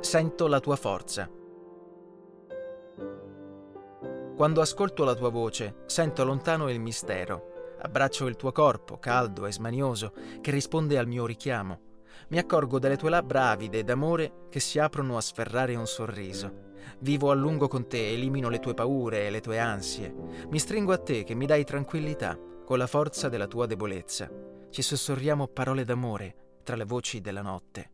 Sento la tua forza. Quando ascolto la tua voce, sento lontano il mistero. Abbraccio il tuo corpo, caldo e smanioso, che risponde al mio richiamo. Mi accorgo delle tue labbra avide d'amore che si aprono a sferrare un sorriso. Vivo a lungo con te, elimino le tue paure e le tue ansie. Mi stringo a te che mi dai tranquillità, con la forza della tua debolezza. Ci sussurriamo parole d'amore tra le voci della notte.